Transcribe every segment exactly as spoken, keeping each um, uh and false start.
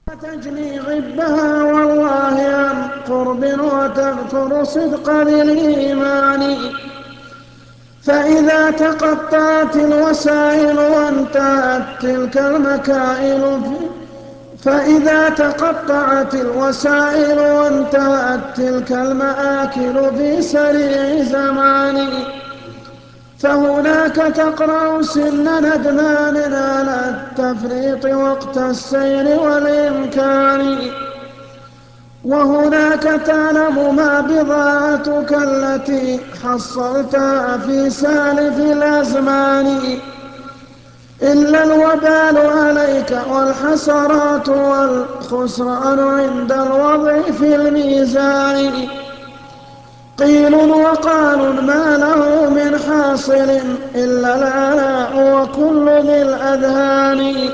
تجني غبها والله عن قرب وتذكر صدق ذي الإيمان. فإذا تقطعت الوسائل وانتهت تلك المكائل فإذا تقطعت الوسائل وانتهت تلك المآكل في سريع زمان، فهناك تقرأ سن ندمان على التفريط وقت السير والإمكان، وهناك تعلم ما بضاعتك التي حصلتها في سالف الأزمان، إلا الوبال عليك والحسرات والخسران عند الوضع في الميزان. قيل وقال ما له من حاصل إلا العناء وكل ذي الأذهان.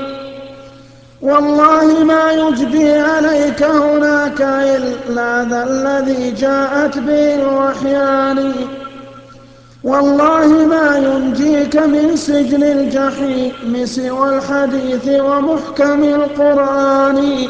والله ما يجدي عليك هناك إلا ذا الذي جاءت به الوحيان. والله ما ينجيك من سجن الجحيم سوى الحديث ومحكم القرآن.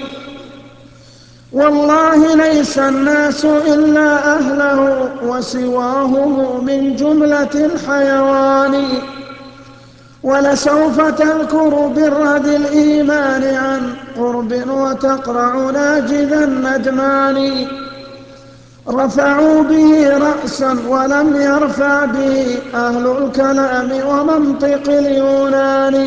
والله ليس الناس إلا أهله وسواهم من جملة الحيوان. ولسوف تذكر بالرد الإيمان عن قرب وتقرع ناجذ الندمان. رفعوا به رأسا ولم يرفع به أهل الكلام ومنطق اليونان.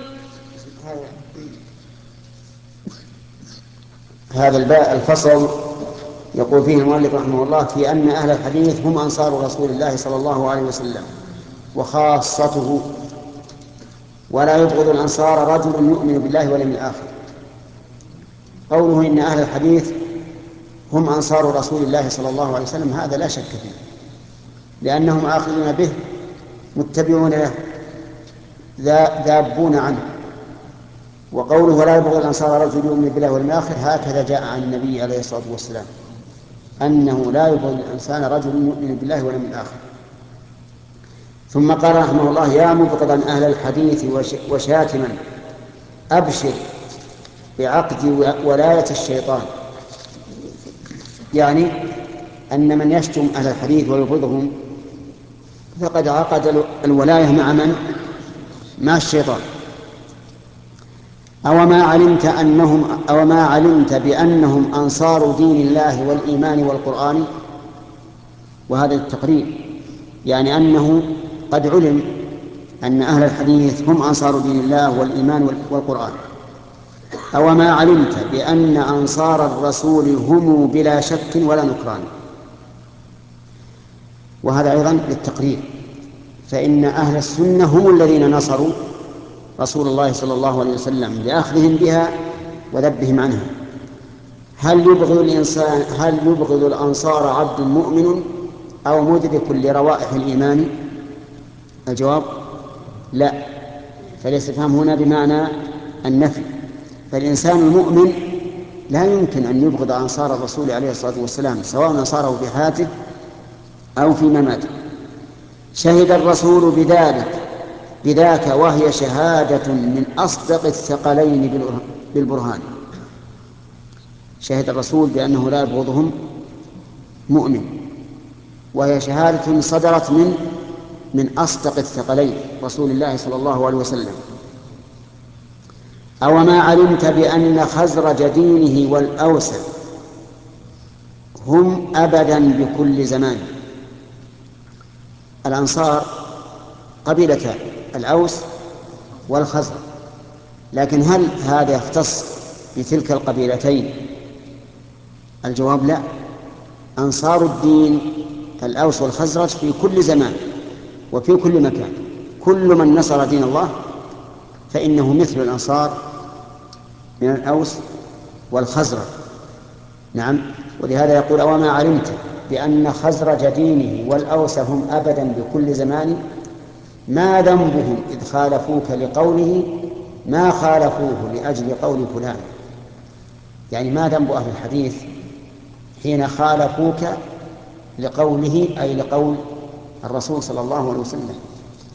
هذا الباء الفصل يقول فيه المؤلف رحمه الله في أن أهل الحديث هم أنصار رسول الله صلى الله عليه وسلم وخاصته، ولا يبغض الأنصار رجل يؤمن بالله واليوم الآخر. قوله إن أهل الحديث هم أنصار رسول الله صلى الله عليه وسلم هذا لا شك فيه، لأنهم آخذون به متبعون له ذابون عنه. وقوله ولا يبغض الأنصار رجل يؤمن بالله واليوم الآخر هكذا جاء عن النبي عليه الصلاة والسلام أنه لا يبغض الإنسان رجل يؤمن بالله واليوم الآخر. ثم قال رحمه الله يا مبغضا أهل الحديث وشاتما أبشر بعقد ولاية الشيطان. يعني أن من يشتم أهل الحديث ويبغضهم فقد عقد الولاية مع من؟ مع الشيطان. أو ما علمت أنهم أو ما علمت بأنهم أنصار دين الله والإيمان والقرآن. وهذا التقرير يعني أنه قد علم أن أهل الحديث هم أنصار دين الله والإيمان والقرآن. أو ما علمت بأن أنصار الرسول هم بلا شك ولا نكران. وهذا أيضا للتقرير، فإن أهل السنة هم الذين نصروا رسول الله صلى الله عليه وسلم لأخذهم بها وذبهم عنها. هل يبغض الإنسان هل يبغض الأنصار عبد مؤمن أو مدرك لروائح الإيمان؟ الجواب لا، فالاستفهام هنا بمعنى النفي. فالإنسان المؤمن لا يمكن أن يبغض أنصار الرسول عليه الصلاة والسلام سواء نصاره في حياته أو في مماته. شهد الرسول بذلك بذاك وهي شهادة من أصدق الثقلين بالبرهان. شهد الرسول بأنه لا يبغضهم مؤمن، وهي شهادة صدرت من من أصدق الثقلين رسول الله صلى الله عليه وسلم. أو ما علمت بأن خزرج دينه والأوس هم أبدا بكل زمان. الأنصار قبيلتان الأوس والخزرج، لكن هل هذا يختص بتلك القبيلتين؟ الجواب لا، أنصار الدين الأوس والخزرج في كل زمان وفي كل مكان. كل من نصر دين الله فإنه مثل الأنصار من الأوس والخزرج. نعم، ولهذا يقول أو ما علمت بأن خزرج دينه والأوس هم أبدا بكل زمان ما ذنبهم إذ خالفوك لقوله ما خالفوه لأجل قول فلان. يعني ما ذنب أهل الحديث حين خالفوك لقوله أي لقول الرسول صلى الله عليه وسلم.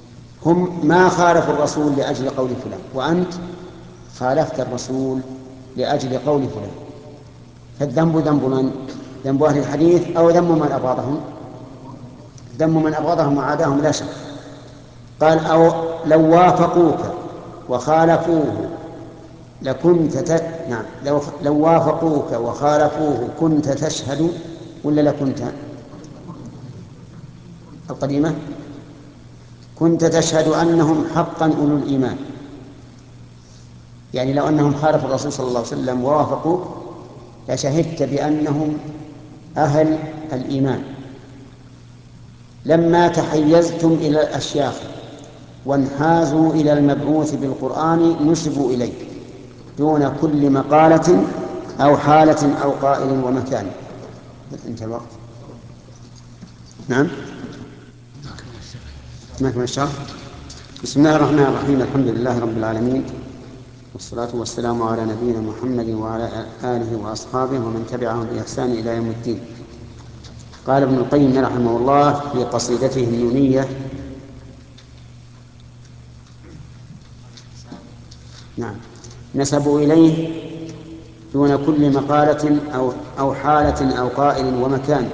هم ما خالفوا الرسول لأجل قول فلان، وأنت خالفت الرسول لأجل قول فلان. فالذنب ذنب من؟ ذنب أهل الحديث أو ذنب من أبغضهم؟ ذنب من أبغضهم وعاداهم لا شك. قال أو لو وافقوك وخالفوه لكنت ت... نعم لو لو وافقوك وخالفوه كنت تشهد ولا لكنت القديمة كنت تشهد أنهم حقا أولو الإيمان. يعني لو أنهم خالفوا الرسول صلى الله عليه وسلم ووافقوه لشهدت بأنهم أهل الإيمان. لما تحيزتم إلى الأشياخ وانحازوا إلى المبعوث بالقرآن نسبوا إليه دون كل مقالة أو حالة أو قائل ومكان. انتهى الوقت. نعم نكمل الشرح. بسم الله الرحمن الرحيم. الحمد لله رب العالمين، والصلاة والسلام على نبينا محمد وعلى آله وأصحابه ومن تبعهم بإحسان إلى يوم الدين. قال ابن القيم رحمه الله في قصيدته النونية: نعم نسبوا إليه دون كل مقالة أو أو حالة أو قائل ومكان.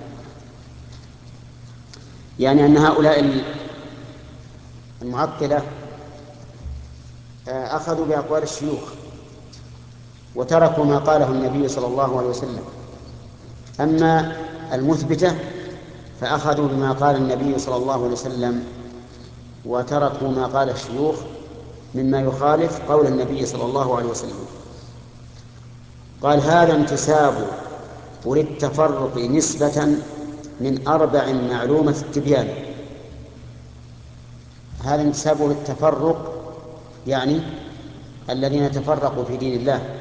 يعني أن هؤلاء المعطلة أخذوا بأقوال الشيوخ وتركوا ما قاله النبي صلى الله عليه وسلم. أما المثبتة فأخذوا بما قال النبي صلى الله عليه وسلم وتركوا ما قال الشيوخ مما يخالف قول النبي صلى الله عليه وسلم. قال: هذا انتساب وللتفرق نسبة من أربع معلومة التبيان. هذا انتساب للتفرق يعني الذين تفرقوا في دين الله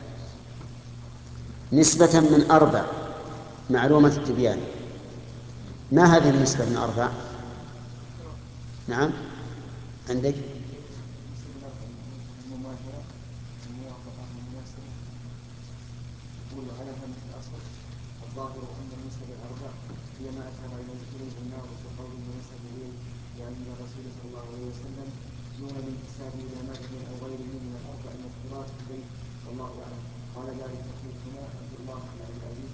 نسبة من أربع معلومة التبيان. ما هذه النسبة من أربع؟ نعم عندك الظاهر أن النسب الأربع هي ما أشار إليه النار في قول النسب إليه يعني الرسول صلى الله عليه وسلم دون الانتساب إلى مذهب أو غيره من الأربع المذكورات إليه والله أعلم. قال ذلك شيخنا عبد الله بن عبد العزيز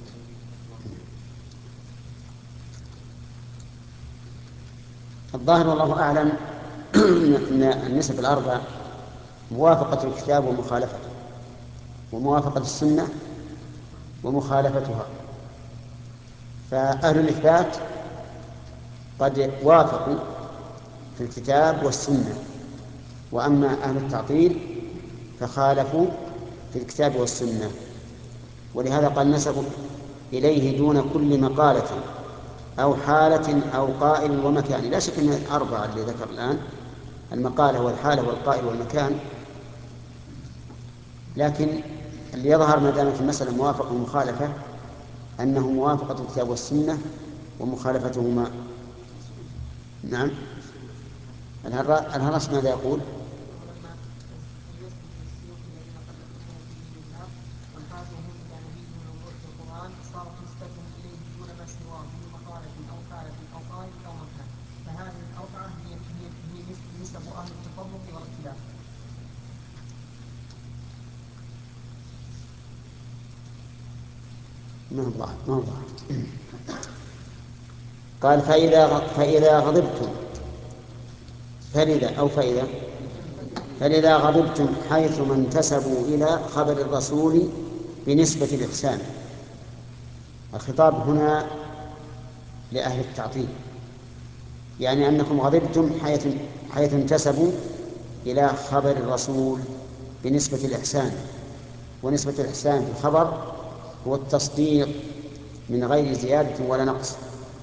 الظاهر والله أعلم أن النسب الأربع موافقة الكتاب ومخالفته، وموافقة السنة ومخالفتها. فأهل الإثبات قد وافقوا في الكتاب والسنة، وأما أهل التعطيل فخالفوا في الكتاب والسنة. ولهذا قال: نسبوا إليه دون كل مقالة أو حالة أو قائل ومكان. لا شك أن الأربعة اللي ذكر الآن المقالة والحالة والقائل والمكان، لكن اللي يظهر ما دامت المسألة موافقة ومخالفة أنه موافقة الكتاب والسنة ومخالفتهما. نعم. الهرس ماذا يقول؟ صارت نسبتهم إليه دون ما سواه من مقالة أو حالة أو قائل أو مكان. فهذه الأربعة هي هي نسب أهل التفرق والاختلاف. ما الله ما الله. قال: فإذا فإذا غضبتم فلذا أو فإذا فلذا غضبتم حيثما انتسبوا إلى خبر الرسول بنسبة الإحسان. الخطاب هنا لأهل التعطيل، يعني أنكم غضبتم حيث حيث انتسبوا إلى خبر الرسول بنسبة الإحسان. ونسبة الإحسان في الخبر هو التصديق من غير زيادة ولا نقص.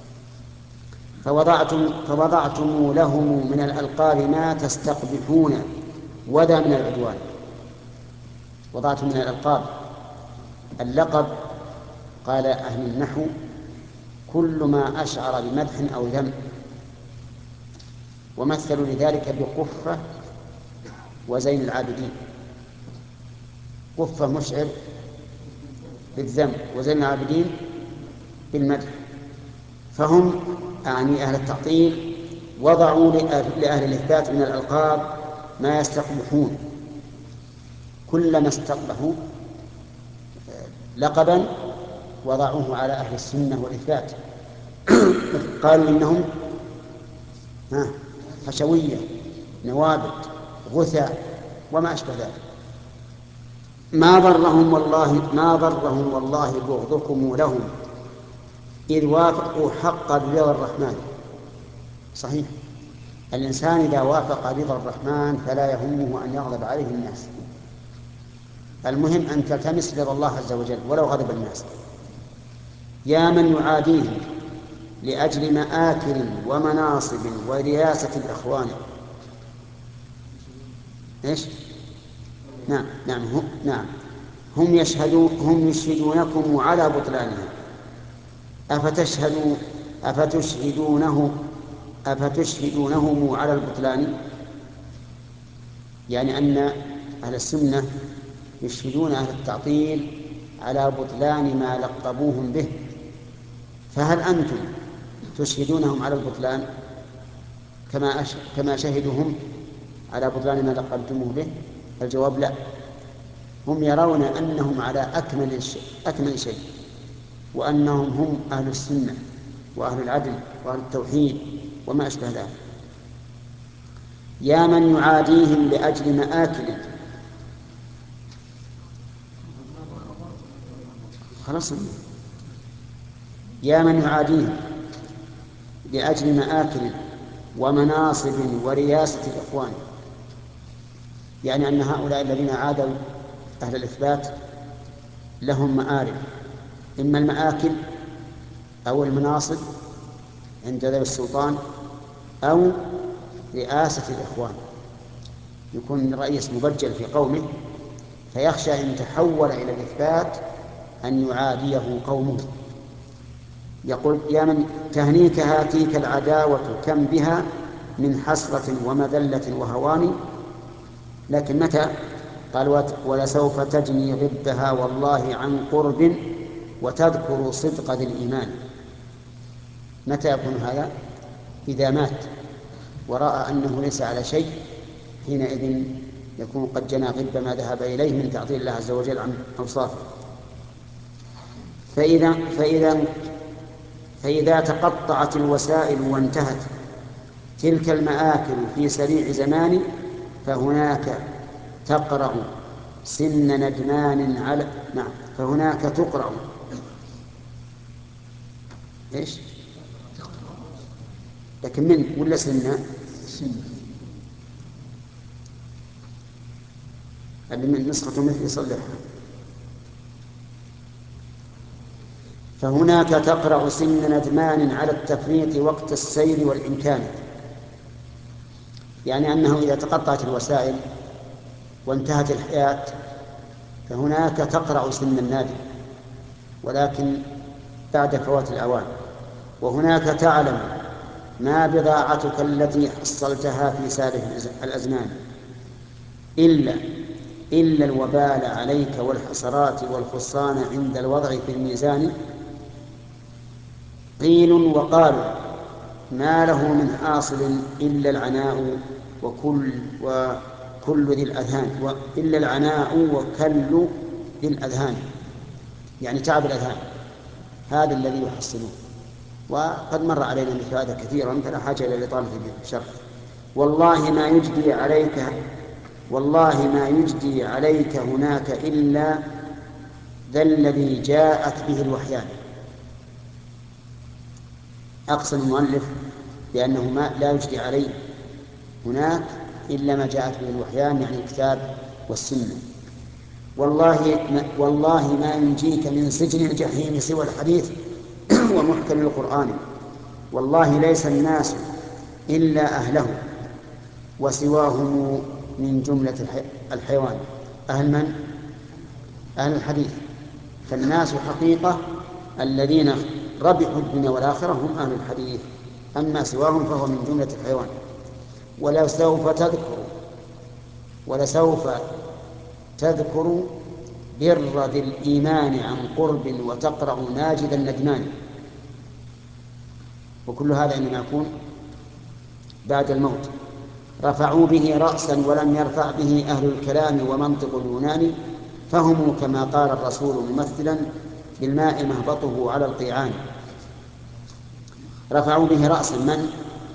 فوضعتم, فوضعتم لهم من الألقاب ما تستقبحون وذا من العدوان. وضعتم من الألقاب اللقب، قال أهل النحو: كل ما أشعر بمدح أو ذم. ومثلوا لذلك بقفة وزين العابدين. قفة مشعر بالذم وزين العابدين بالمدح. فهم أعني أهل التعطيل وضعوا لأهل الإثبات من الألقاب ما يستقبحون. كلما استقبحوا لقبا وضعوه على أهل السنة والإثبات. قالوا إنهم حشوية، نوابت، غثاء، وما أشبه ذلك. ما ضرهم والله ما ضرهم والله بغضكم لهم إذ وافقوا حق رضا الرحمن. صحيح، الإنسان إذا وافق رضا الرحمن فلا يهمه أن يغضب عليه الناس، المهم أن تلتمس رضا الله عز وجل ولو غضب الناس. يا من يعاديهم لأجل مآكل ومناصب ورياسة الإخوان. إيش؟ نعم نعم هم نعم هم يشهدون هم يشهدونكم على بطلانهم أفتشهدوا أفتشهدونه أفتشهدونهم على البطلان، يعني أن أهل السنة يشهدون أهل التعطيل على بطلان ما لقبوهم به، فهل أنتم تشهدونهم على البطلان كما أش... كما شهدهم على بطلان ما لقبتموه به؟ الجواب لا، هم يرون أنهم على أكمل شيء, أكمل شيء وأنهم هم أهل السنة وأهل العدل وأهل التوحيد وما أشبه ذلك. يا من يعاديهم لأجل مآكل، خلاص، يا من يعاديهم لأجل مآكل ومناصب ورياسة الإخوان، يعني أن هؤلاء الذين عادوا أهل الإثبات لهم مآرب، إما المآكل أو المناصب عند ذوي السلطان أو رئاسة الإخوان، يكون الرئيس مبجل في قومه فيخشى إن تحول إلى الإثبات أن يعاديه قومه. يقول يا من تهنيك هاتيك العداوة كم بها من حسرة ومذلة وهوان، لكن متى؟ قال ولسوف تجني ضدها والله عن قرب وتذكر صدق ذي الإيمان. متى يكون هذا؟ إذا مات ورأى أنه ليس على شيء، حينئذ يكون قد جنى ضد ما ذهب إليه من تعطيل الله عز وجل عن أوصافه. فإذا, فإذا, فإذا تقطعت الوسائل وانتهت تلك المآكل في سريع زمان فهناك تقرأ سن ندمان على نعم فهناك تقرأ إيش؟ لكن من ولا سنة؟ اللي من نسخة مثل يصلحها. فهناك تقرأ سن ندمان على التفريط وقت السير والإمكان، يعني أنه إذا تقطعت الوسائل وانتهت الحياة فهناك تقرأ سن النادم، ولكن بعد فوات الأوان. وهناك تعلم ما بضاعتك التي حصلتها في سالف الأزمان إلا إلا الوبال عليك والحسرات والخسران عند الوضع في الميزان. قيل وقالوا ما له من حاصل إلا العناء وكل وكل ذي الأذهان إلا العناء وكل ذي الأذهان، يعني تعب الأذهان هذا الذي يحصلون. وقد مر علينا مثل هذا كثيرا فلا حاجة إلى الإطالة في الشرح. والله ما يجدي عليك والله ما يجدي عليك هناك إلا ذا الذي جاءت به الوحيان. أقسم المؤلف بأنه ما لا يجدي عليه هناك إلا ما جاءت به الوحيان، يعني الكتاب والسنة. والله ما, والله ما ينجيك من سجن الجحيم سوى الحديث ومحكم القرآن. والله ليس الناس إلا أهله وسواهم من جملة الحيوان. أهل من؟ أهل الحديث. فالناس حقيقة الذين ربحوا الدنيا والآخرة هم أهل الحديث، أما سواهم فهو من جملة الحيوان. ولسوف تذكر ولسوف تذكر بر ذي الإيمان عن قرب وتقرأ ناجد الندمان. وكل هذا إنما يكون بعد الموت. رفعوا به رأسا ولم يرفع به أهل الكلام ومنطق اليوناني فهم كما قال الرسول ممثلا بالماء مهبطه على القيعان. رفعوا به رأسا من؟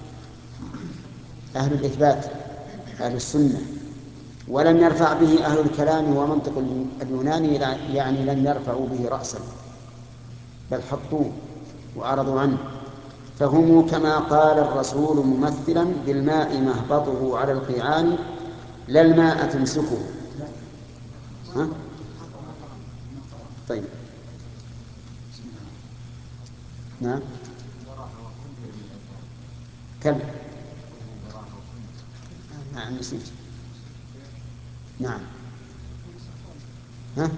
أهل الإثبات أهل السنة، ولم يرفع به أهل الكلام ومنطق اليوناني، يعني لم يرفعوا به رأسا بل حطوه وأعرضوا عنه. فهم كما قال الرسول ممثلا بالماء مهبطه على القيعان لا الماء تمسكه. ها؟ طيب نعم كم نعم نسيت نعم ها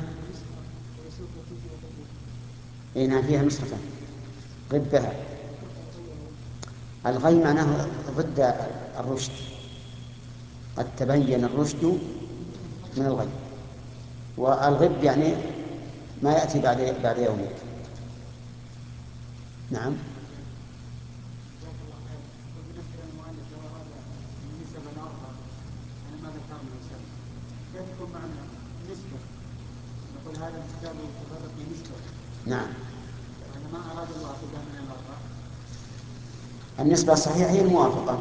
اي نعم فيها نسختان ضدها. الغي معناه ضد الرشد، قد تبين الرشد من الغي، والغب يعني ما يأتي بعد بعد يومك. نعم نعم النسبة الصحيحة هي الموافقة.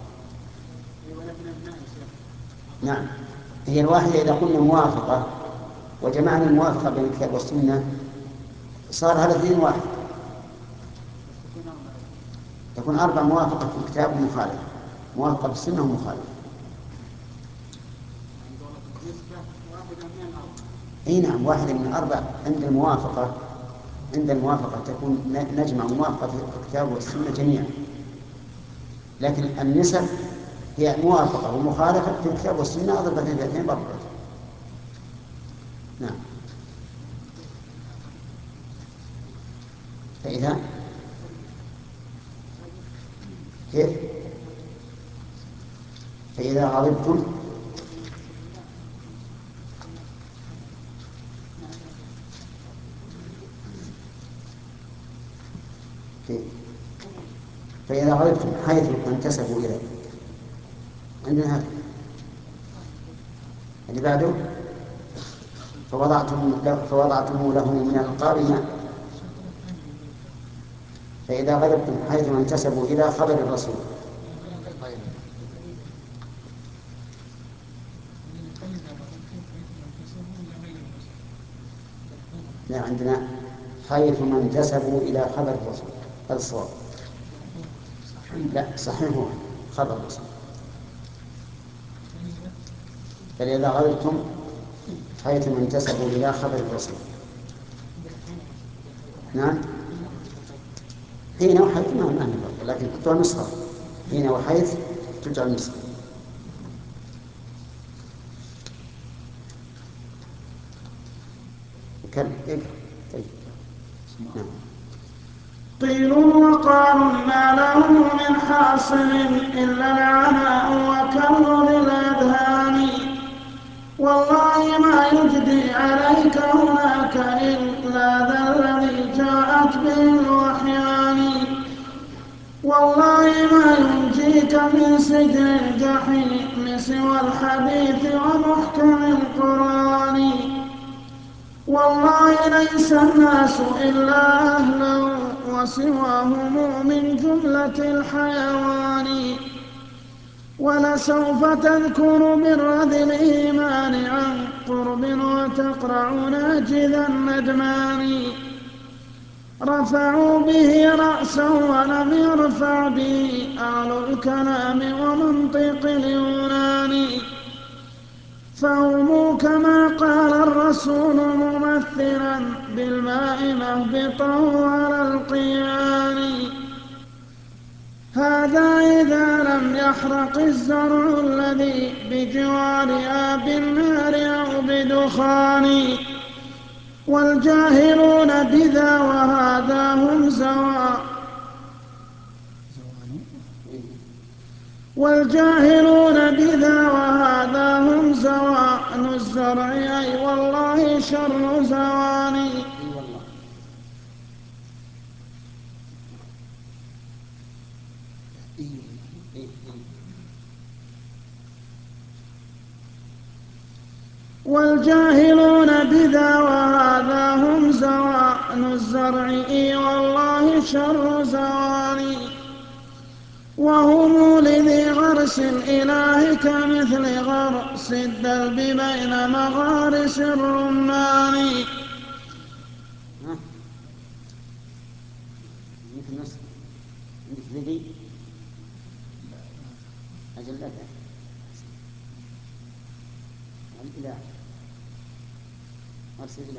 نعم هي الواحدة إذا قلنا موافقة وجمعنا الموافقة بين الكتاب والسنة صار هذا اثنين واحد، تكون أربع موافقة في الكتاب ومخالفة، موافقة بالسنة ومخالفة. اي نعم واحدة من أربع. عند الموافقة عند الموافقة تكون نجمع موافقة في الكتاب والسنة جميعا، لكن النسب هي موافقة ومخالفة في الكتاب والسنة أضربتين في اثنين ضربتين. نعم فإذا كيف فإذا غضبتم كيف فإذا غضبتم حيث انتسبوا إليه. عندنا هذا اللي بعده فوضعتم فوضعتم له من الألقاب ما. فإذا غضبتم حيث انتسبوا إلى خبر الرسول. لا عندنا حيث ما انتسبوا إلى خبر الرسول هذا الصواب. لا صحيح هو خبر الرسول. فإذا غضبتم حيث ما انتسبوا إلى خبر الرسول. نعم حين وحيث ما ما نفرق، لكن تجعل نسخة حين وحيث تجعل نسخة. كم إيه؟ طيب نعم. قيل وقالوا ما له من حاصل إلا العناء وكل للأذهان، والله ما يجدي عليك هناك إلا ذا الذي جاءت به الوحيان، والله ما ينجيك من سجن الجحيم سوى الحديث ومحكم القرآن، والله ليس الناس إلا أهلا وسواهم من جملة الحيوان، ولسوف تذكر بالرد الإيمان عن قرب وتقرع ناجذ الندمان، رفعوا به رأسا ولم يرفع به أهل الكلام ومنطق اليونان، فهم كما قال الرسول ممثلا بالماء مهبطه على القيان، هذا إذا لم يحرق الزرع الذي بجوارها بالنار أو بدخان، والجاهلون بذا وهذا هم زوان والجاهلون بذا وهذا هم زوان الزرع أي والله شر زوان. والجاهلون الشر زواني وهم لذي غرس الإله كمثل غرس الدلب بين مغارس الرمان. يمكن نص عندك ذي أجل لا الإله غرس الإله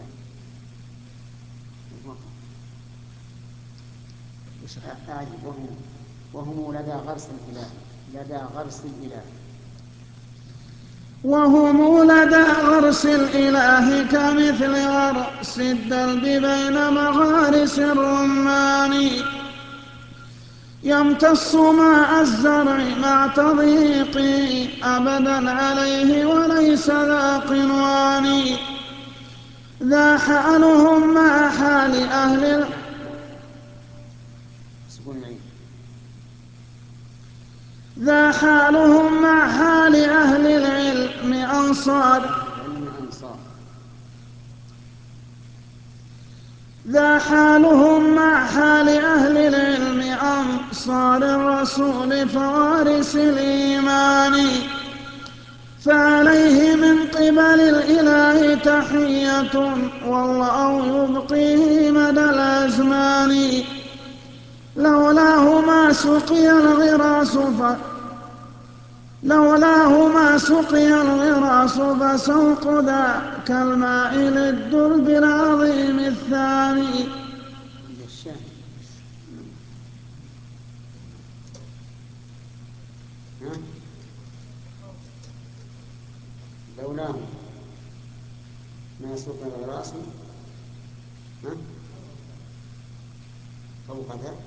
أعجب وهم وهم لدى غرس الإله لدى غرس الإله وهم لدى غرس الإله كمثل غرس الدلب بين مغارس الرمان يمتص ماء الزرع مع تضييقه أبدا عليه وليس ذا قنوان ذا حالهم مع حال أهل ال... ذا حالهم مع حال أهل العلم أنصار ذا حالهم مع حال أهل العلم أنصار الرسول فوارث الإيمان فعليه من قبل الإله تحية والله يبقيه مدى الأزمان لولاه ما سقي الغراس ف... لولاه ما سقي الغراس فسوق ذاك الماء للدرب العظيم الثاني. لولاه ما سقي الغراس فوق ذاك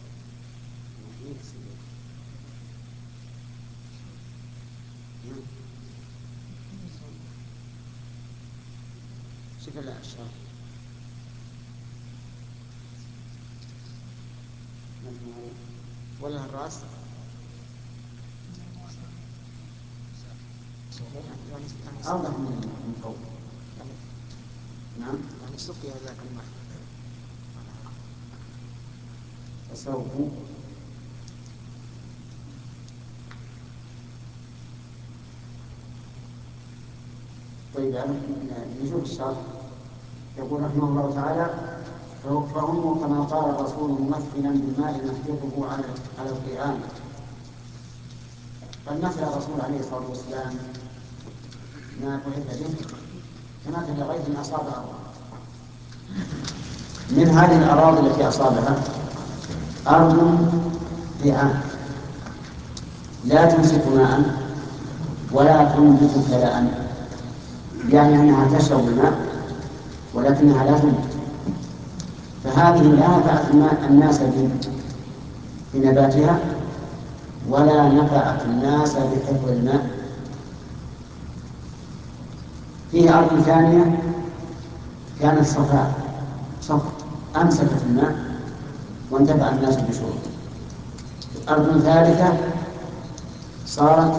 شوف الأشهر ولا الرأس أوضح من فوق. نعم يعني سقي ذاك الماء فسوف طيب نشوف الشرح. يقول رحمه الله تعالى فهم كما قال الرسول ممثلا بالماء نحجبه على على القيام. قد مثل الرسول عليه الصلاه والسلام ما بعث به كمثل غيث اصاب ارضا. من هذه الاراضي التي اصابها ارض قيعان لا تمسك ماء ولا تنبت كلاء، يعني انها تشرب الماء ولكنها لا تنبت، فهذه لا نفعت الناس بنباتها ولا نفعت الناس بحفظ الماء. فيه أرض ثانية كانت صفاء صفر أمسكت الماء وانتفع الناس بشربه. أرض ثالثة صارت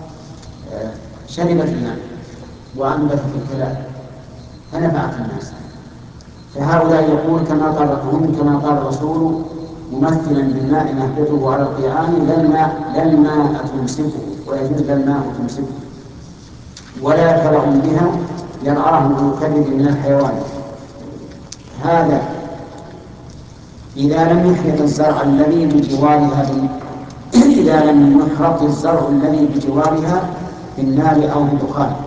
شربت الماء وأنبتت الكلى فنفعت الناس. فهؤلاء يقول كما قال هم كما قال الرسول ممثلا بالماء نهبطه على القيعان لا الماء لا الماء تمسكه ويجوز لا الماء تمسكه ولا كلأ بها يرعاه ذو كبد من الحيوان. هذا إذا لم يحرق الزرع الذي بجوارها إذا لم يحرق الزرع الذي بجوارها بالنار أو بدخان.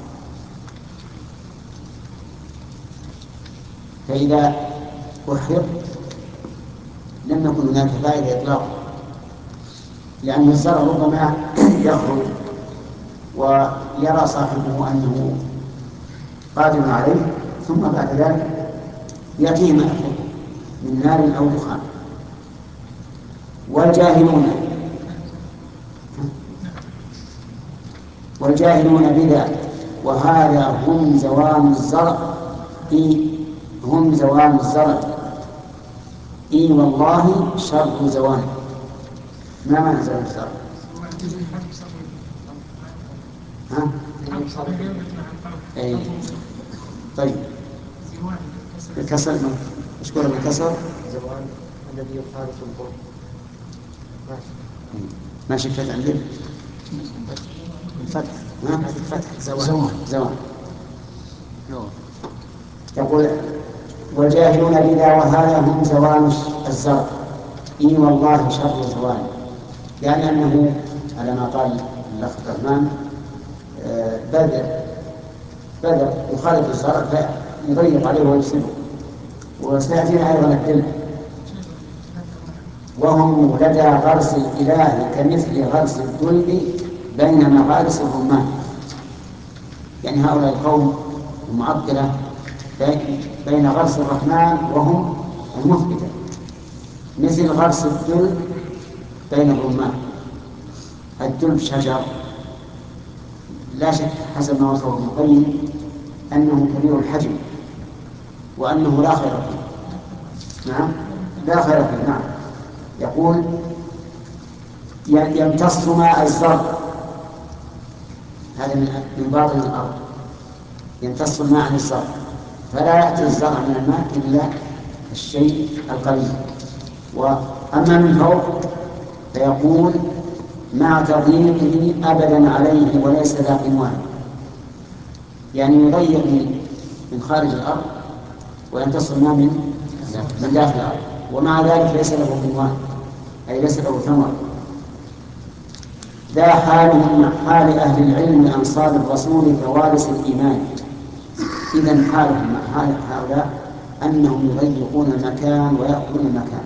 فإذا أحرق لم يكن هناك فائدة إطلاقا، لأن الزرع ربما يخرج ويرى صاحبه أنه قادر عليه ثم بعد ذلك يأتيه ما يحرق من نار أو دخان. والجاهلون والجاهلون بذا وهذا هم زوال الزرع هم زوال الزرع إي والله شر زوال. ما معنى زوال الزرع؟ ها؟ أي. طيب الكسر اشكر الكسر الذي يخالف القرب. ما شفت عندك الفتح ها؟ الفتح زوال زوال يقول والجاهلون بذا وهذا هم زوال الزرع إي والله شر زوال، يعني أنه على ما قال الأخ الرحمن بذر بذر يخالف الزرع فيضيق عليه ويفسده. وسيأتينا أيضا الدل وهم لدى غرس الإله كمثل غرس الدلب بين مغارس الرمان. يعني هؤلاء القوم المعطلة بين غرس الرحمن وهم المثبتة مثل غرس الدلب بين الرمان. الدلب شجر لا شك حسب ما وصفه ابن القيم أنه كبير الحجم وأنه لا خير فيه. نعم لا خير فيه. نعم يقول يمتص ماء الزرع، هذا من باطن الأرض، يمتص الماء عن الزرع فلا يأتي الزرع من الماء إلا الشيء القليل. وأما من فوق فيقول مع تضييقه أبدا عليه وليس ذا قنوان، يعني يضيق من خارج الأرض ويمتص الماء من من داخل الأرض، ومع ذلك ليس له قنوان أي ليس له ثمر. ذا حالهم مع حال أهل العلم أنصار الرسول كوارث الإيمان. إذن حالهم مع حال هؤلاء أنهم يضيقون المكان ويأكلون المكان،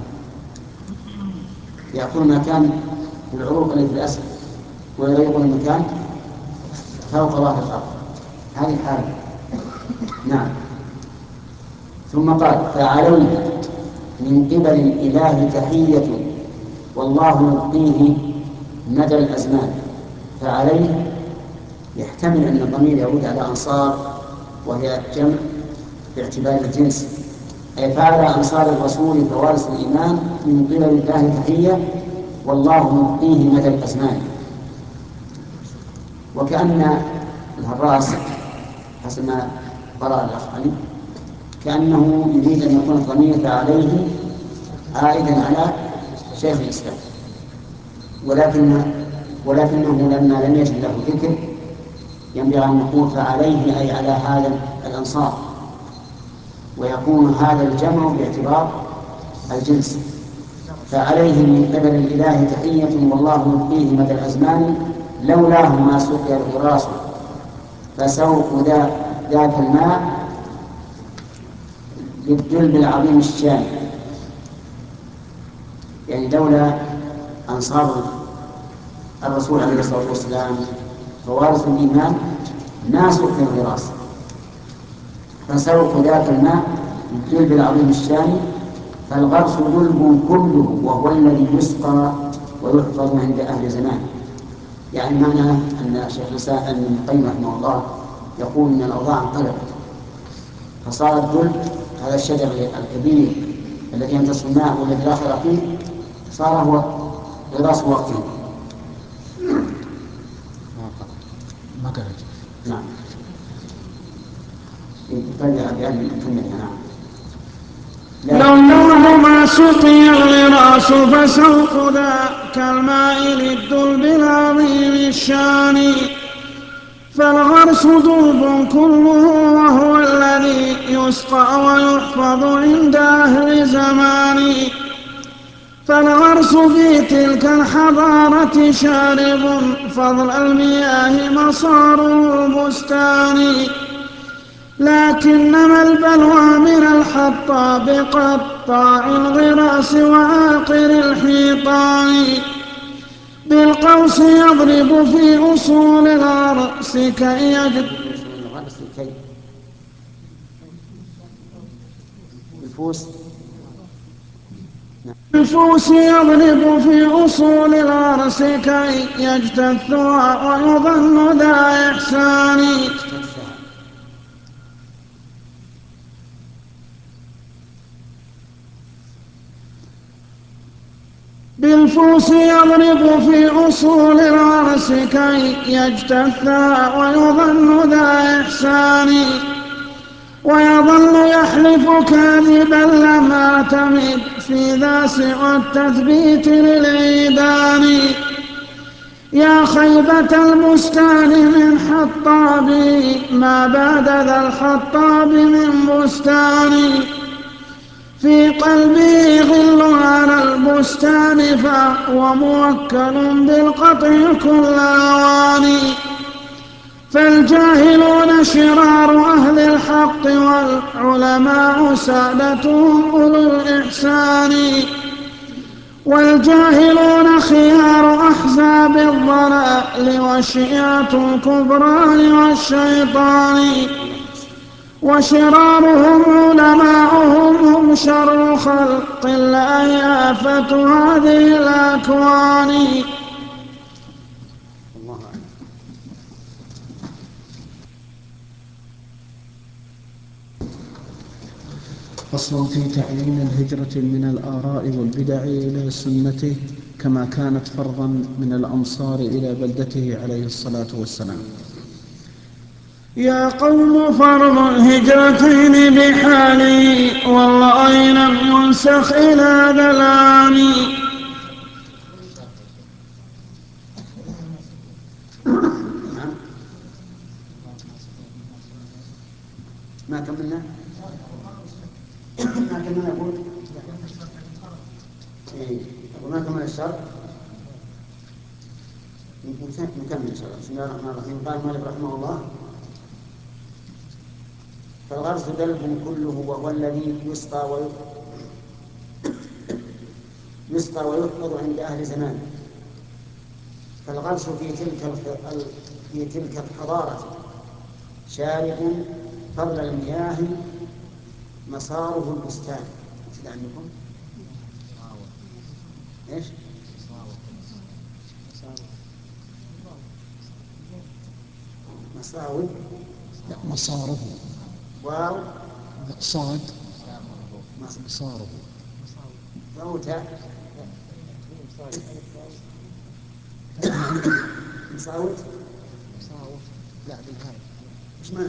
يأكلون المكان في العروق التي في الأسفل ويضيقون المكان فوق ظهر الأرض. هذه حالهم. نعم. ثم قال فعليه من قبل الإله تحية والله يبقيه مدى الأزمان. فعليه يحتمل أن الضمير يعود على أنصار وهي جمع باعتبار الجنس، أي فعلى أنصار الرسول فوارث الإيمان من قبل الله تحية والله يبقيه مدى الأزمان. وكأن الهراس حسب ما قرأ الأخ علي كأنه يريد أن يكون الضمير فعليه عائدا على شيخ الإسلام، ولكن ولكنه لما لم يجد له ذكر ينبغي أن نقول فعليه أي على هذا الأنصار، ويكون هذا الجمع باعتبار الجنس. فعليه من قبل الإله تحية والله يبقيه مدى الأزمان لولاه ما سقي الغراس فسوق ذاك الماء للدلب العظيم الشام. يعني لولا أنصار الرسول عليه الصلاة والسلام فوارث الإيمان ما سقي الغراس فسوق ذاك الماء للدلب العظيم الشام. فالغرس دلب كله وهو الذي يسقى ويحفظ عند أهل زمان. يعني معنى أن شيخ الإسلام ابن القيم رحمه الله يقول إن الأوضاع انقلبت فصار الدلب هذا الشجر الكبير الذي يمتص الماء والذي لا خير فيه صار هو غراس وقته. ما قرأت. نعم. يتبع بأن نكملها. نعم. لولاه ما سقي الغراس فسوق ذاك الماء للدلب العظيم الشان. فالغرس دلب كله وهو الذي يسقى ويحفظ عند أهل زمان. فالغرس في تلك الحضارة شارب فضل المياه مصار البستان. لكنما البلوى من الحطاب قطاع الغراس وعاقر الحيطان. بالقوس يضرب في أصول الغرس كي يجد بالفوس بالفوس يضرب في أصول الغرس كي يجتثها ويظن ذا إحسان. بالفوس يضرب في أصول الغرس كي يجتثها ويظن ذا إحسان. ويظل يحلب أحلف كاذبا لم أعتمد في ذا سوى التثبيت للعيدان. يا خيبة البستان من حطابي ما بعد ذا الحطاب من بستاني. في قلبي غل على البستان فهو موكل بالقطع كل أواني. فالجاهلون شرار أهل الحق والعلماء سادتهم أولو الإحسان. والجاهلون خيار أحزاب الضلال وشيعة الكفران والشيطان. وشرارهم علماؤهم هم شر خلق الله آفة هذه الأكوان. فصل في تعيين الهجرة من الآراء والبدع إلى سنته كما كانت فرضا من الأمصار إلى بلدته عليه الصلاة والسلام. يا قوم فرض الهجرتين بحالي والله لم ينسخ إلى ذا العام. ما كملنا ما كملنا نقول إيه وما كمل الشرط نكمل إن شاء الله. بسم الله الرحمن الرحيم. قال مالك رحمه الله: فالغرس دلب كله وهو الذي يسقى يسقى ويحفظ عند أهل زمانه. فالغرس في تلك في تلك الحضارة شارب فضل المياه مساره البستان. ايش عندكم؟ ايش؟ مساوي؟ لا مساره. واو صاد مساره. واو تاء مساوت لا بالهاء. ايش معنى؟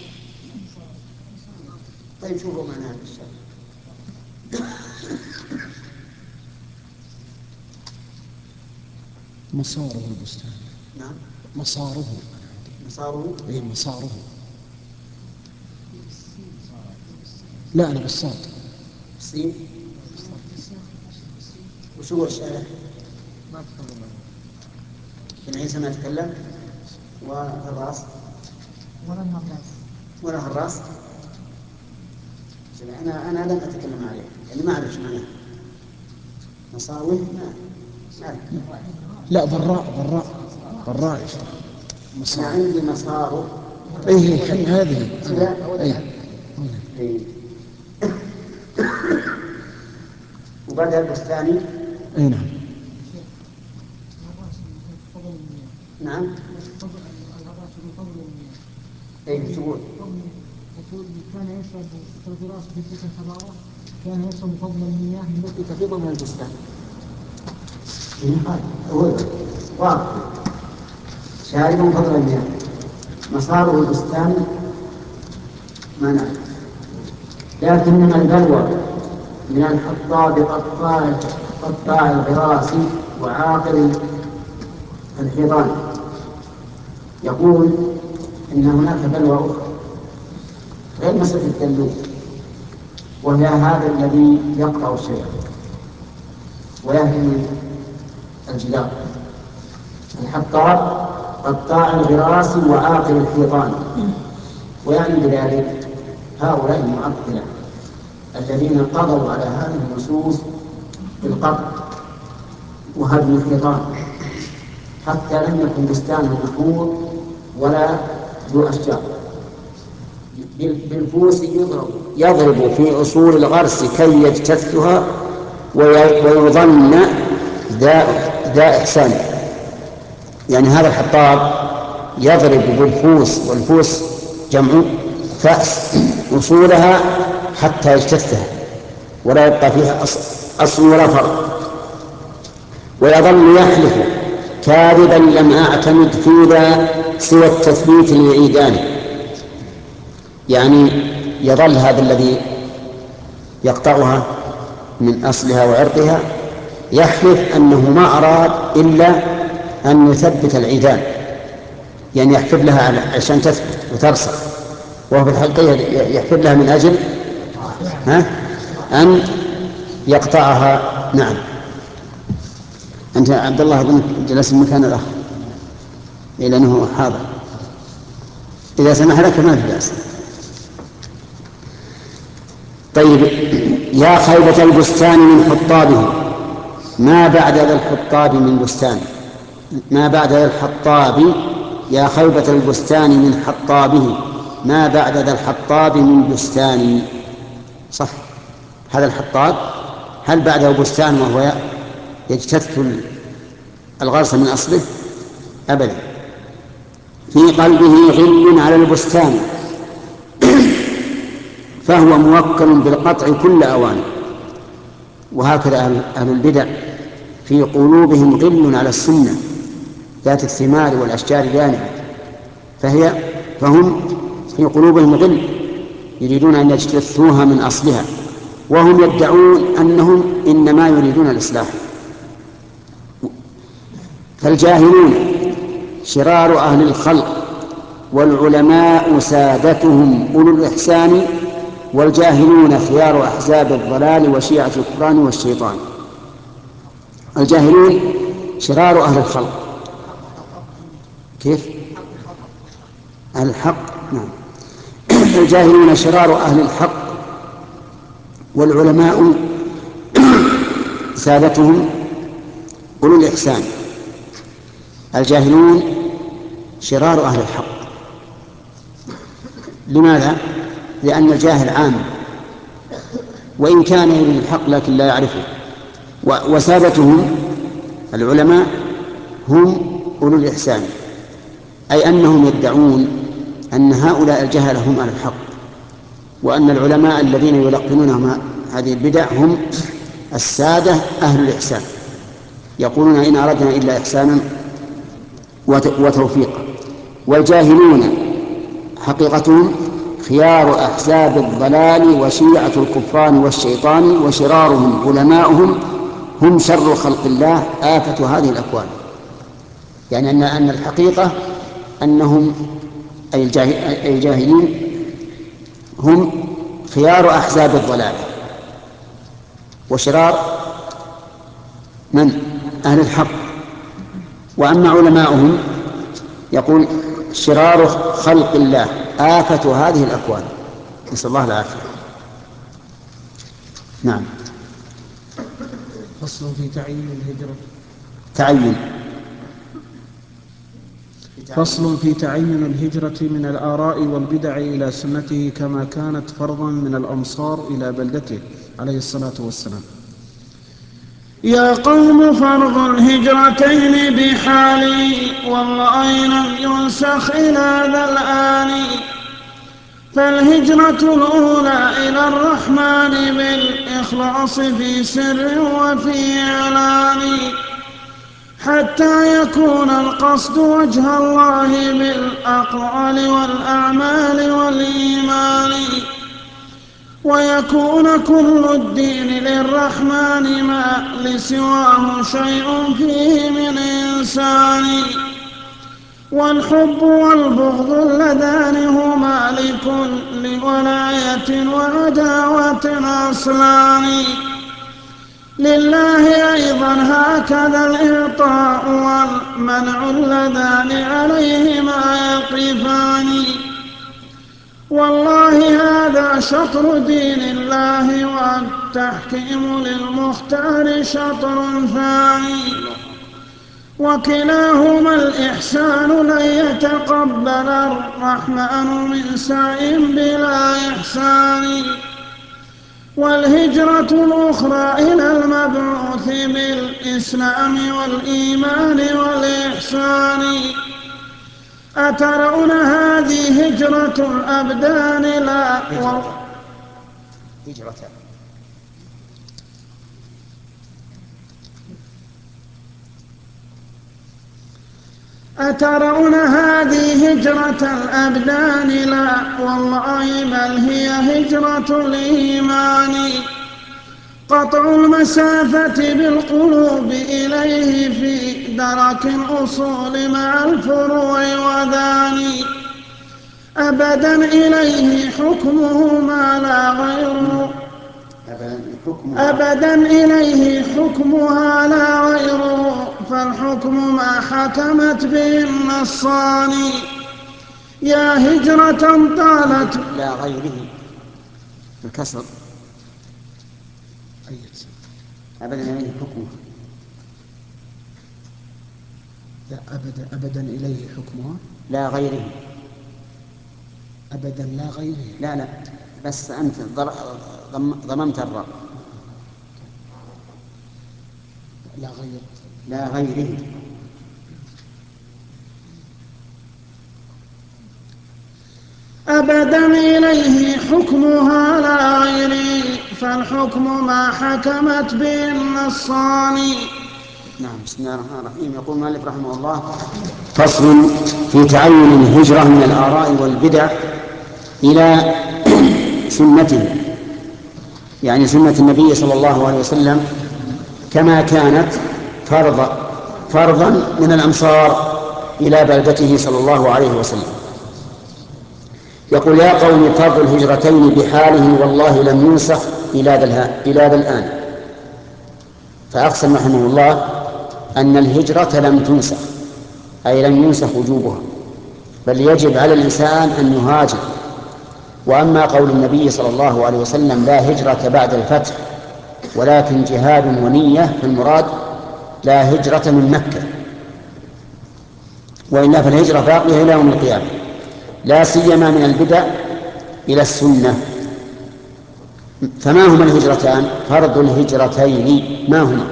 طيب شوفوا معناها بالشرح. مساره البستان. نعم مساره. مساره اي مساره. لا انا بالصاد. سين. وشو هو الشارع؟ ما تكلم بن عيسى ما يتكلم. والراس ولا الراس ولا الراس. انا انا لم اتكلم عليه يعني ما اعرف معناه. مصاوي ما ما لا بالراء بالراء بالراء. انا عندي مصاره. ايه حل هذه. ايه إيه. وبدأ البستاني. اي نعم. نعم اي تقول يقول كان يشرب الفراش في تلك الحضارة كان يشرب فضل المياه التي تفيض من البستان. واضح شارب فضل المياه مساره البستان ما نعرف. لكنما البلوى من الحطاب قطاع قطاع الغراس وعاقل الحيطان. يقول إن هناك بلوى أخرى غير مسألة الدلوك، وهي هذا الذي يقطع الشيء ويهدم الجدار. الحطاب قطاع الغراس وعاقل الحيطان، ويعني بذلك هؤلاء المعطلة الذين قضوا على هذه النصوص بالقطع وهدم الحيطان، حتى لم يكن بستان محفوظ ولا ذو أشجار. بالفوس يضرب يضرب في أصول الغرس كي يجتثها ويظن ذا إحسان. يعني هذا الحطاب يضرب بالفوس، والفوس جمع فأس، أصولها حتى يجتثها ولا يبقى فيها أصل ولا فرع، ويظل يحلف كاذبا لم أعتمد في ذا سوى التثبيت للعيدان. يعني يظل هذا الذي يقطعها من أصلها وعرضها يحلف أنه ما أراد إلا أن يثبت العيدان، يعني يحفر لها عشان تثبت وترسخ، وهو في الحقيقة يحفر لها من أجل ها أن يقطعها. نعم. أنت عبد الله أظنك جلس مكان الأخ إلى أنه حاضر، إذا سمح لك ما في بأس. طيب. يا خيبة البستان من حطابه ما بعد ذا الحطاب من بستان، ما بعد ذا الحطاب، يا خيبة البستان من حطابه ما بعد ذا الحطاب من بستان. صح، هذا الحطاب هل بعده بستان وهو يجتث الغرس من أصله؟ أبدا. في قلبه غل على البستان فهو موكل بالقطع كل أوان. وهكذا أهل البدع في قلوبهم غل على السنة ذات الثمار والأشجار اليانعة، فهي فهم في قلوبهم غل يريدون أن يجتثوها من أصلها، وهم يدعون أنهم إنما يريدون الإصلاح. فالجاهلون شرار أهل الخلق والعلماء سادتهم أولو الإحسان، والجاهلون خيار أحزاب الضلال وشيعة الكفران والشيطان. الجاهلون شرار أهل الخلق. كيف؟ أهل الحق. نعم. الجاهلون شرار أهل الحق والعلماء سادتهم أولو الإحسان. الجاهلون شرار أهل الحق. لماذا؟ لأن الجاهل عام وإن كان يريد الحق لكن لا يعرفه. وسادتهم العلماء هم أولو الإحسان، أي أنهم يدعون أن هؤلاء الجهل هم أهل الحق، وأن العلماء الذين يلقنونهم هذه البدع هم السادة أهل الإحسان، يقولون إن أردنا إلا إحسانا وتوفيقا. والجاهلون حقيقتهم خيار أحزاب الضلال وشيعة الكفران والشيطان، وشرارهم علماؤهم هم شر خلق الله آفة هذه الأكوان. يعني أن أن الحقيقة أنهم أي الجاهلين هم خيار أحزاب الضلال وشرار من أهل الحق. وأما علماؤهم يقول شرار خلق الله آفة هذه الأكوان، نسأل الله العافية. نعم. فصل في تعيين الهجرة. تعين فصل في تعين الهجرة من الآراء والبدع إلى سنته كما كانت فرضا من الأمصار إلى بلدته عليه الصلاة والسلام. يا قوم فرض الهجرتين بحالي والله لم ينسخ إلى ذا الآن، فالهجرة الأولى إلى الرحمن بالإخلاص في سر وفي إعلان، حتى يكون القصد وجه الله بالأقوال والأعمال والإيمان، ويكون كل الدين للرحمن ما لسواه شيء فيه من إنسان، والحب والبغض اللذان هما لكل ولاية وعداوة أصلان، لله أيضا هكذا الإعطاء والمنع اللذان عليهما يقفان، والله هذا شطر دين الله والتحكيم للمختار شطر ثاني، وكلاهما الإحسان لن يتقبل الرحمن من سعي بلا إحسان، والهجرة الأخرى إلى المبعوث بالإسلام والإيمان والإحسان، أترون هذه هجرة الأبدان لا هجرة, هجرة. أترون هذه هجرة الأبدان؟ لا والله بل هي هجرة الإيمان. قطع المسافة بالقلوب إليه في درك الأصول مع الفروع وذاني. أبدا إليه حكمه ما لا غيره أبدا إليه حكمها لا غيره فالحكم ما حكمت به النصان. يا هجرة طالت لا غيره الكسر أبدا إليه حكمها لا أبدا أبدا إليه حكمها لا غيره أبدا لا غيره لا لا بس أنت ضممت الراء لا غير لا غيره أبدا إليه حكمها لا غيره فالحكم ما حكمت به النصان. نعم. بسم الله الرحمن الرحيم. يقول المؤلف رحمه الله: فصل في تعين الهجرة من الآراء والبدع إلى سنته، يعني سنة النبي صلى الله عليه وسلم كما كانت فرضا فرضا من الأمصار إلى بلدته صلى الله عليه وسلم. يقول: يا قوم فرض الهجرتين بحاله والله لم ينسخ إلى ذا الآن. فأقسم رحمه الله أن الهجرة لم تنسخ، أي لم ينسخ وجوبها، بل يجب على الإنسان أن يهاجر. وأما قول النبي صلى الله عليه وسلم: لا هجرة بعد الفتح ولكن جهاد ونية، فالمراد لا هجرة من مكة، وإلا فالهجرة باقية إلى يوم القيامة، لا سيما من البدع إلى السنة. فما هما الهجرتان؟ فرض الهجرتين ما هما؟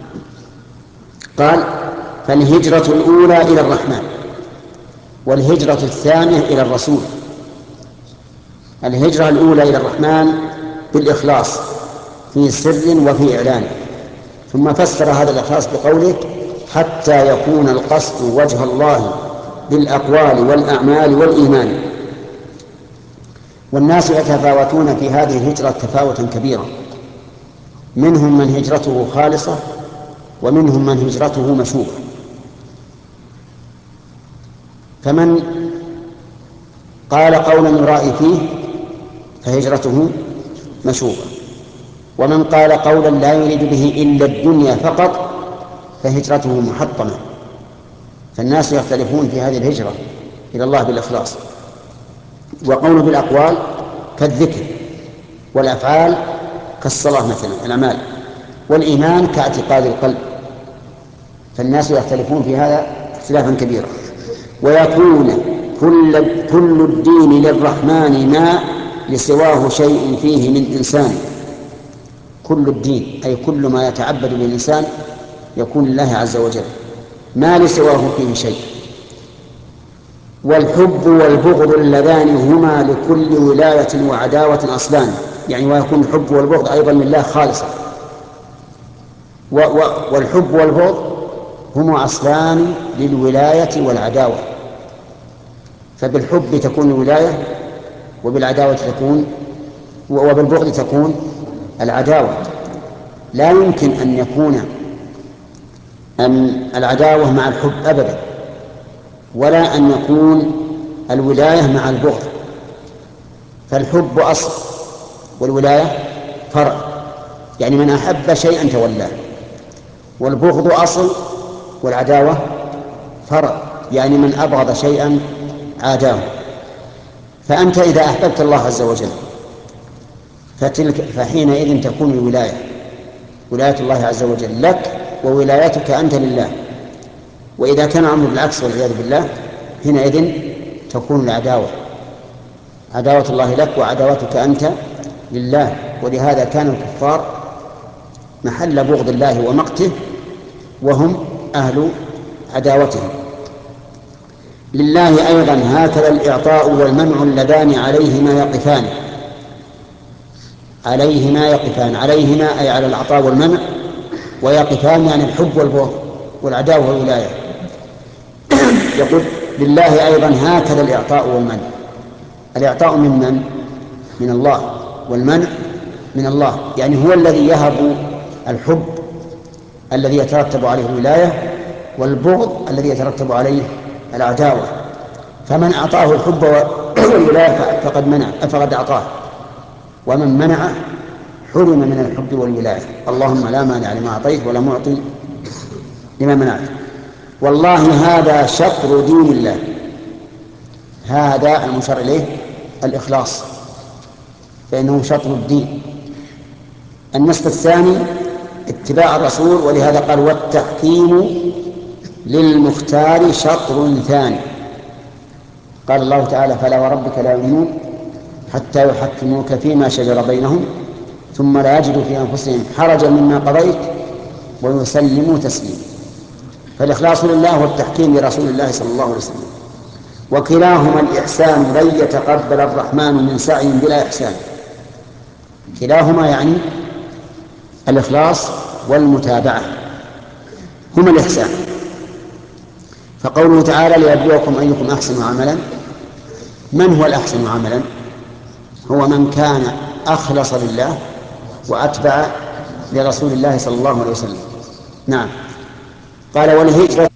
قال: فالهجرة الأولى إلى الرحمن، والهجرة الثانية إلى الرسول. الهجرة الأولى إلى الرحمن بالإخلاص في سر وفي إعلان، ثم فسر هذا الإخلاص بقوله: حتى يكون القصد وجه الله بالأقوال والأعمال والإيمان. والناس يتفاوتون في هذه الهجرة تفاوتا كبيرا، منهم من هجرته خالصة ومنهم من هجرته مشوبة. فمن قال قولا يرائي فيه فهجرته مشوبة، ومن قال قولا لا يريد به إلا الدنيا فقط فهجرته محطمة. فالناس يختلفون في هذه الهجرة إلى الله بالإخلاص. وقوله بالأقوال كالذكر، والأفعال كالصلاة مثلا الأعمال، والإيمان كاعتقاد القلب. فالناس يختلفون في هذا اختلافا كبيرا. ويكون كل, كل الدين للرحمن ما لسواه شيء فيه من إنسان. كل الدين أي كل ما يتعبد به الإنسان يكون لله عز وجل، ما لسواه فيه شيء. والحب والبغض اللذان هما لكل ولاية وعداوة أصلان، يعني ويكون الحب والبغض أيضا لله خالصا. والحب والبغض هما أصلان للولاية والعداوة، فبالحب تكون الولاية، وبالعداوة تكون وبالبغض تكون العداوة. لا يمكن أن يكون أن العداوة مع الحب أبدا، ولا أن يكون الولاية مع البغض. فالحب أصل والولاية فرع، يعني من أحب شيئا تولاه. والبغض أصل والعداوة فرع، يعني من أبغض شيئا عاداه. فأنت إذا أحببت الله عز وجل فتلك فحينئذ تكون الولاية ولاية الله عز وجل لك، وولايتك أنت لله. وإذا كان الأمر بالعكس والعياذ بالله حينئذ تكون العداوة، عداوة الله لك وعداوتك أنت لله. ولهذا كان الكفار محل بغض الله ومقته، وهم أهل عداوته. لله أيضا هكذا الإعطاء والمنع اللذان عليهما يقفان. عليهما يقفان، عليهما أي على العطاء والمنع، ويقفان يعني الحب والبغض والعداوة والولاية. يقول لله أيضا هكذا الإعطاء والمنع. الإعطاء من من؟ من الله، والمنع من الله، يعني هو الذي يهب الحب الذي يترتب عليه الولاية، والبغض الذي يترتب عليه العداوة. فمن أعطاه الحب والولاية فقد منع فقد أعطاه، ومن منعه حرم من الحب والولاية. اللهم لا مانع لما أعطيت ولا معطي لما منعت. والله هذا شطر دين الله، هذا المشار إليه الإخلاص، فإنه شطر الدين. النصف الثاني اتباع الرسول، ولهذا قال والتحكيم للمختار شطر ثاني. قال الله تعالى فلا وربك لا يؤمنون حتى يحكموك فيما شجر بينهم ثم لا يجدوا في أنفسهم حرجا مما قضيت ويسلموا تسليما. فالإخلاص لله والتحكيم لرسول الله صلى الله عليه وسلم، وكلاهما الإحسان. لن يتقبل الرحمن من سعي بلا إحسان. كلاهما يعني الإخلاص والمتابعة هما الإحسان. فقوله تعالى ليبلوكم أيكم أحسن عملا، من هو الأحسن عملا؟ هو من كان أخلص لله وأتبع لرسول الله صلى الله عليه وسلم. نعم. قال والهجرة